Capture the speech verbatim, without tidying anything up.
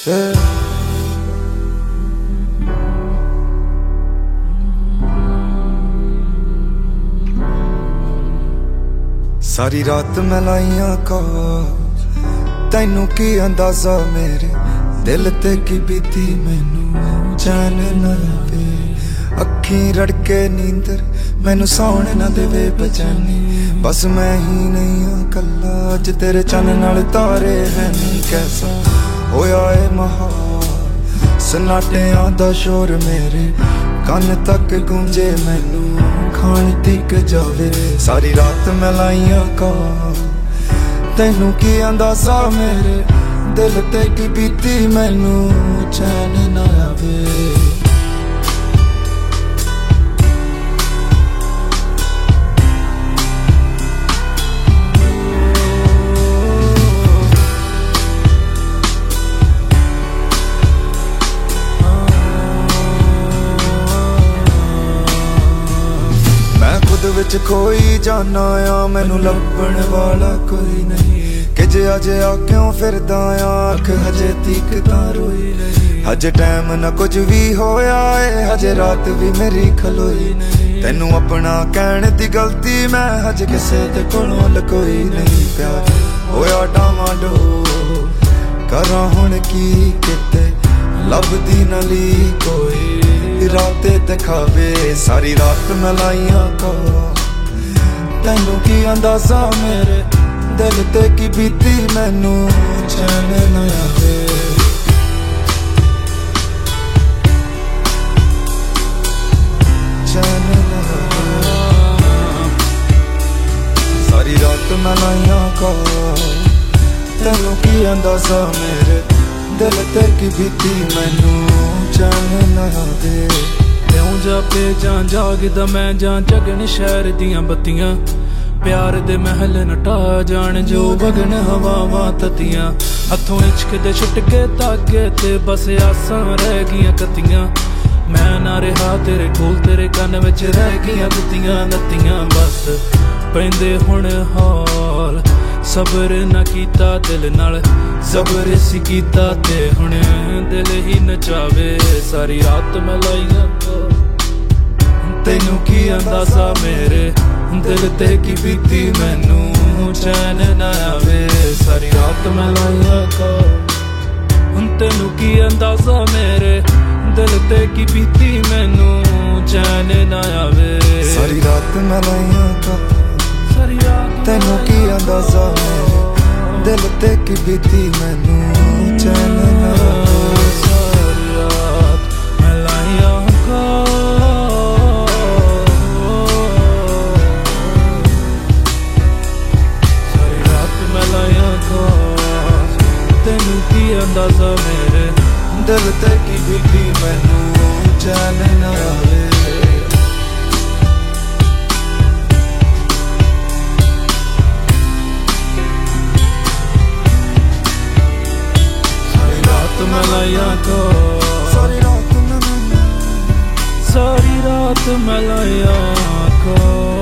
सारी रात मैं लाइया कॉल, तैनू की अंदाजा मेरे दिल ते की बीती मैनू चैन ना आवे। अखी रड़के नींदर मैनू सौण ना देवे बेचैनी, बस मैं ही नहीं हाँ कल्ला, अज तेरे चन्न नाल तारे है नहीं। कैसा होया ए माहौल, सन्नाटियां दा शोर मेरे कन तक गूंजे मैनू खान तिक जावे। सारी रात मैं लाइया कॉल, तैनू की अंदाजा मेरे दिल ते की बीती मैनू चैन ना आवे। विच खोई जाना आ, मैनू लभण वाला कोई नहीं। कि जे अज आ क्यों फिरदा आ, अख हजे तीक तां रोई नहीं। हजे टाइम ना कुछ भी होया है, हजे रात भी मेरी खलोई नहीं। तैनू अपना कहण दी गलती मैं हजे किसे दे कोलों लकोई नहीं। प्यार होया डावाडोल, करां हुण की किते लभदी नली कोई राते दिखावे। सारी रात मैं लाइया कॉल, तैनू की अंदाजा मेरे दिल ते की बीती मैनू चैन ना आवे। चैन ना आवे। सारी रात मैं लाइया कॉल, तैनू की अंदाजा मेरे दिल ते की बीती मैनू चैन ना आवे। त्यों जा पे जां जागदा मैं जां जगन शहर दियां बत्तियां, प्यार दे महल नटा जान जो बगन हवावां ततियां। हथों इश्क दे छुट के धागे ते बस आसां रह गियां कतियां। मैं ना रहा तेरे कोल, तेरे कन विच रह गियां गुत्तियां नत्तियां। बस पैंदे हुण हौल, सबर ना कीता दिल नाल, सबर सी कीता ते हुण दिल ही नचावे। सारी रात मैं लाइया कॉल, तैनू की अंदाजा मेरे दिल ते की बीती मैनू चैन ना आवे। सारी रात मैं लाइया कॉल, तैनू की अंदाजा मेरे दिल ते की बीती मैनू चैन ना आवे। सारी रात मैं लाइया कॉल, तैनू की अंदाजा मेरे दिल ते की बीती मैनू चैन ना आवे। सारी रात मैं लाइया तैनू की अंदाजा मेरे दिल ते की बीती मैनू चैन ना आवे। सारी रात मैं लाइया कॉल, सारी रात मैं सारी रात मैं लाइया कॉल।